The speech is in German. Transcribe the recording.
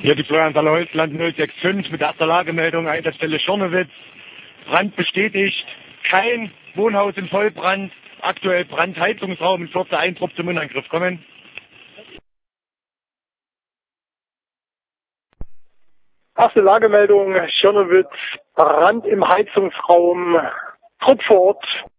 Hier die Feuerwehr Holzland 065 mit erster Lagemeldung, Einsatzstelle Schornewitz. Brand bestätigt, kein Wohnhaus in Vollbrand, aktuell Brandheizungsraum, in Kürze ein Trupp zum Innenangriff kommen. Erste Lagemeldung, Schornewitz, Brand im Heizungsraum, Trupp vor Ort.